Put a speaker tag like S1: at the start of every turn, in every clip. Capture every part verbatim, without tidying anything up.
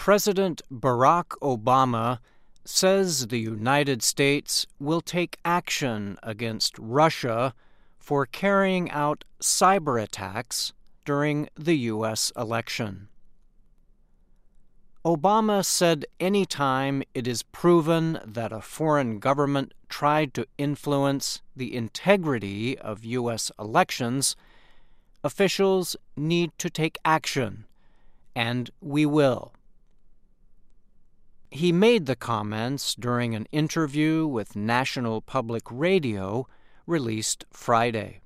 S1: President Barack Obama says the United States will take action against Russia for carrying out cyber attacks during the U S election. Obama said anytime it is proven that a foreign government tried to influence the integrity of U S elections, officials need to take action, and we will. He made the comments during an interview with National Public Radio released Friday.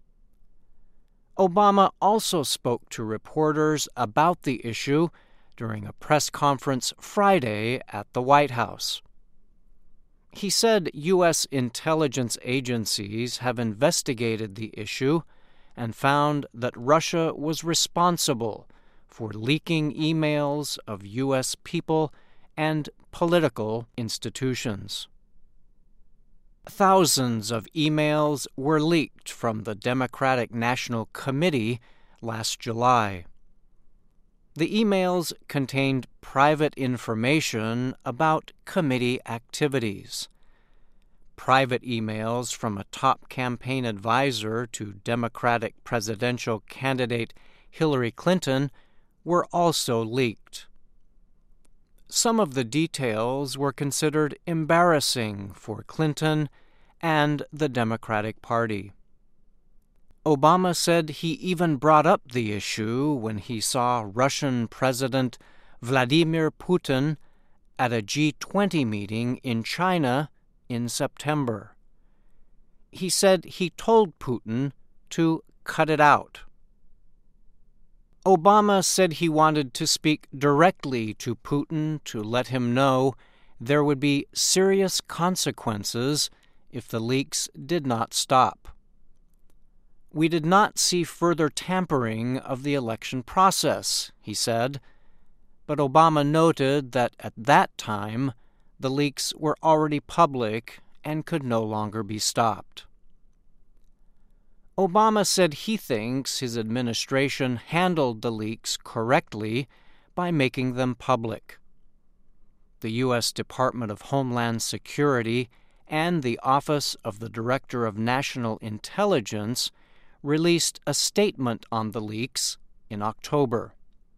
S1: Obama also spoke to reporters about the issue during a press conference Friday at the White House. He said U S intelligence agencies have investigated the issue and found that Russia was responsible for leaking emails of U S people and political institutions. Thousands of emails were leaked from the Democratic National Committee last July. The emails contained private information about committee activities. Private emails from a top campaign advisor to Democratic presidential candidate Hillary Clinton were also leaked. Some of the details were considered embarrassing for Clinton and the Democratic Party. Obama said he even brought up the issue when he saw Russian President Vladimir Putin at a G twenty meeting in China in September. He said he told Putin to cut it out. Obama said he wanted to speak directly to Putin to let him know there would be serious consequences if the leaks did not stop. We did not see further tampering of the election process, he said, but Obama noted that at that time the leaks were already public and could no longer be stopped. Obama said he thinks his administration handled the leaks correctly by making them public. The U S Department of Homeland Security and the Office of the Director of National Intelligence released a statement on the leaks in October.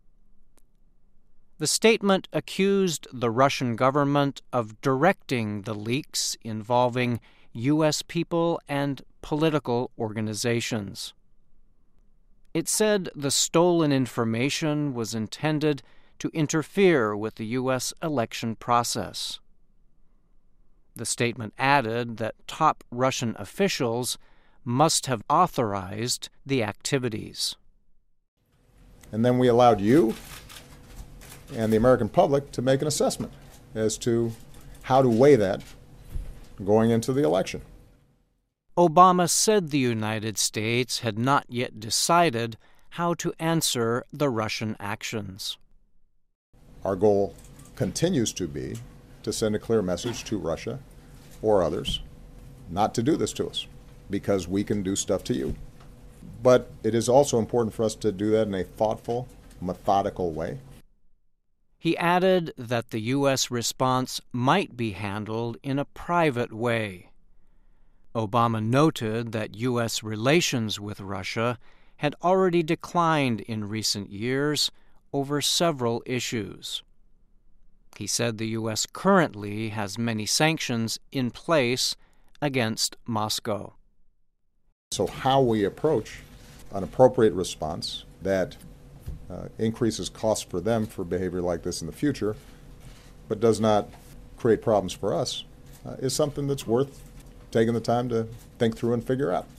S1: The statement accused the Russian government of directing the leaks involving U S people and political organizations. It said the stolen information was intended to interfere with the U S election process. The statement added that top Russian officials must have authorized the activities.
S2: And then we allowed you and the American public to make an assessment as to how to weigh that going into the election.
S1: Obama said the United States had not yet decided how to answer the Russian actions.
S2: Our goal continues to be to send a clear message to Russia or others not to do this to us, because we can do stuff to you. But it is also important for us to do that in a thoughtful, methodical way.
S1: He added that the U S response might be handled in a private way. Obama noted that U S relations with Russia had already declined in recent years over several issues. He said the U S currently has many sanctions in place against Moscow.
S2: So how we approach an appropriate response that uh, increases costs for them for behavior like this in the future, but does not create problems for us, uh, is something that's worth taking the time to think through and figure out.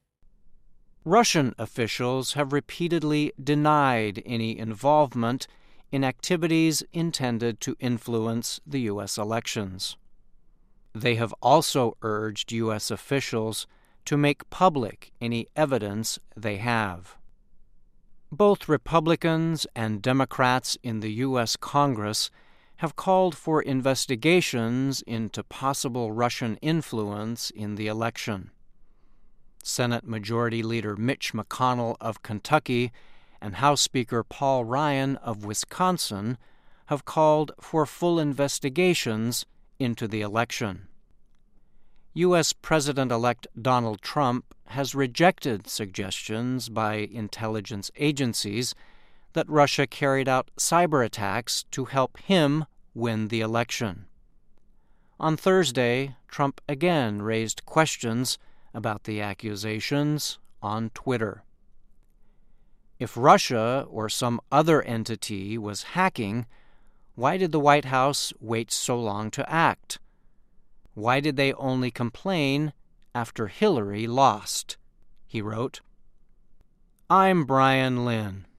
S1: Russian officials have repeatedly denied any involvement in activities intended to influence the U S elections. They have also urged U S officials to make public any evidence they have. Both Republicans and Democrats in the U S Congress have called for investigations into possible Russian influence in the election. Senate Majority Leader Mitch McConnell of Kentucky and House Speaker Paul Ryan of Wisconsin have called for full investigations into the election. U S President-elect Donald Trump has rejected suggestions by intelligence agencies that Russia carried out cyber attacks to help him win the election. On Thursday, Trump again raised questions about the accusations on Twitter. If Russia or some other entity was hacking, why did the White House wait so long to act? Why did they only complain after Hillary lost? He wrote. I'm Brian Lynn.